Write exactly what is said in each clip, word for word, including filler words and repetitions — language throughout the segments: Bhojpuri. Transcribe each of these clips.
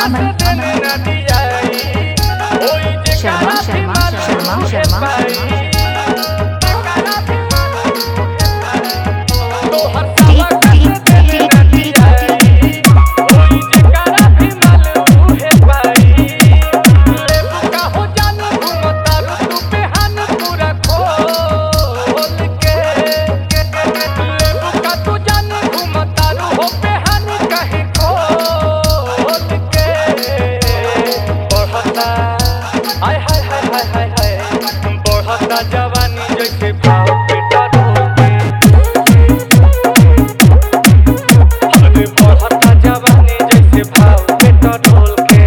अमन शर्मा शर्मा शर्मा शर्मा जवानी जैसे भाव बेटा अरे बढ़ता जवानी जैसे भाव बेटा ढोल के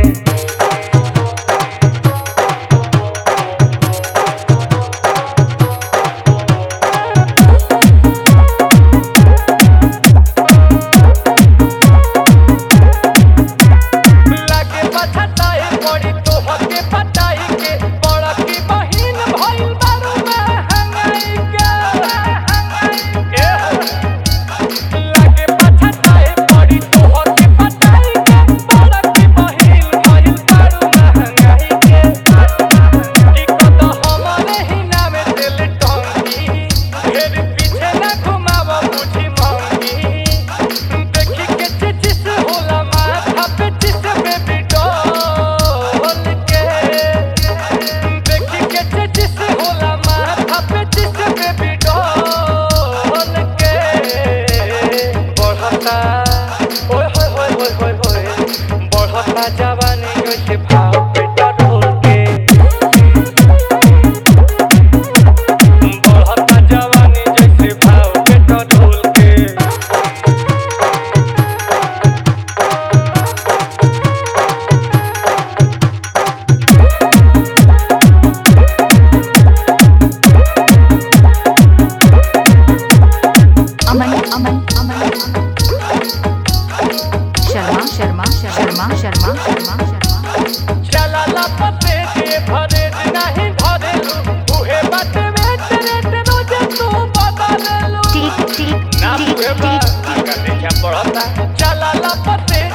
लागे बछताए पड़ी तो हके पटाई के बड़ा की बहिन भइल बारू में हंगाई के लागे बछताए पड़ी तो हके पटाई के बड़ा की बहिन भइल बारू में हंगाई के की कत हमरे ही नामे दिल टंगी फिर पीछे ना घुमाव बुझी मंगी देखी के चिचिस होला माथा पे चिस बेबी डॉल के देखी के चिचिस होला माथा पे चिस बेबी डॉल के बढ़ता ओए होए होए होए होए होए बढ़ता जवानी जैसे भाव बेटा ढोल के बढ़ता जवानी जैसे भाव बेटा ढोल के अमन अमन अमन शर्मा शर्मा शर्मा शर्मा शर्मा शर्मा चला लापते के भरे नहीं धरे उहे बाटे में तेरे रोजे तू बदल लो टिक टिक ना टिक उहे बा का देखा पड़ता चला लापते